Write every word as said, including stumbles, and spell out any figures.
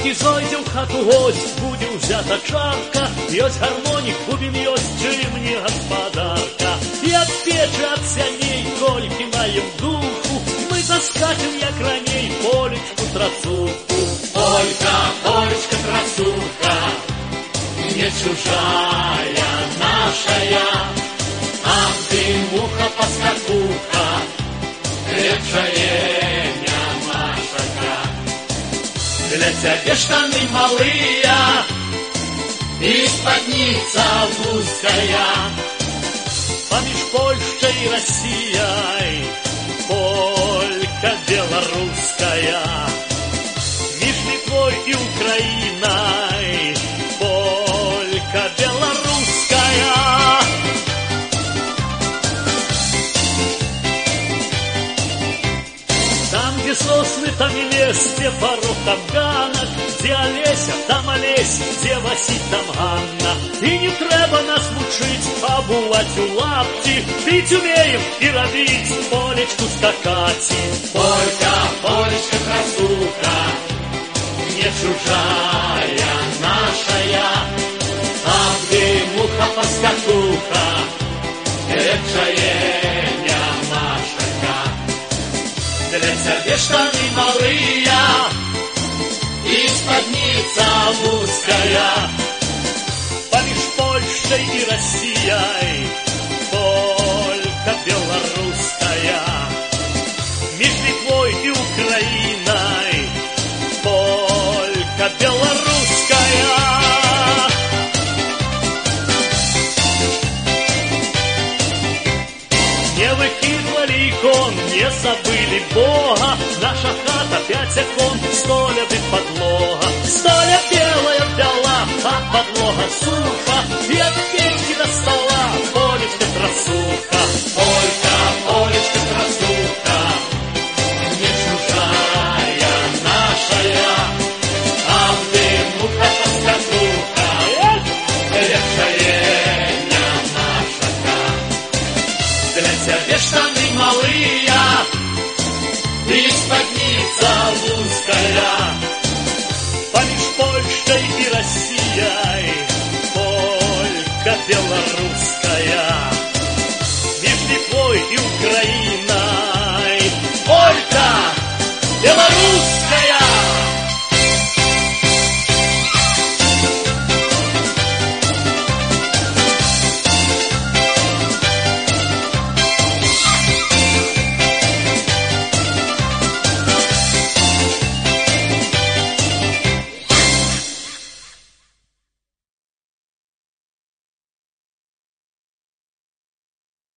І зойде в хату гость, буде взята чарка, ёсць гармонік, бубен ёсць, чым не гаспадарка. І ад печы, ад сяней, колькі маем духу, мы заскачем, як раней, полечку трацуху. Полька, полечка, трацуха, не чужая нашая, а ты муха-поскакуха, крепчае нямашака. Для цябе штаны малыя і спадніца вузкая. Паміж Польшчай і Расіяй полька беларуская, між Літвой і Украінай полька беларуская. Там, где сосны, там и лес, где порог, там ганок, где Олеся, там Олесь, где Василь, там Ганна. И не треба нас вучить, обувать у лапти, пить умеем и робить, полечку скакать. Полька, полечка, красуха, не чужая нашая, а ты муха-поскакуха, крепчае нямашака. Для цябе штаны малыя і спадніца вузкая. Паміж Польшчай і Расіяй полька беларуская, між Літвой і Украінай полька беларуская. Не выкидывали икон, не забыли Бога. Наша хата пять окон, сто лет и подлога. Сто лет белая дала, а подлога суха. И от печки до стола полечка трасуха. Полька, полечка, трасуха, не чужая нашая, а ты муха-поскакуха, крепчае нямашака. Для цябе штаны малыя і спадніца вузкая. Паміж Польшчай і Расіяй полька беларуская, між Літвой і Украінай полька беларуская.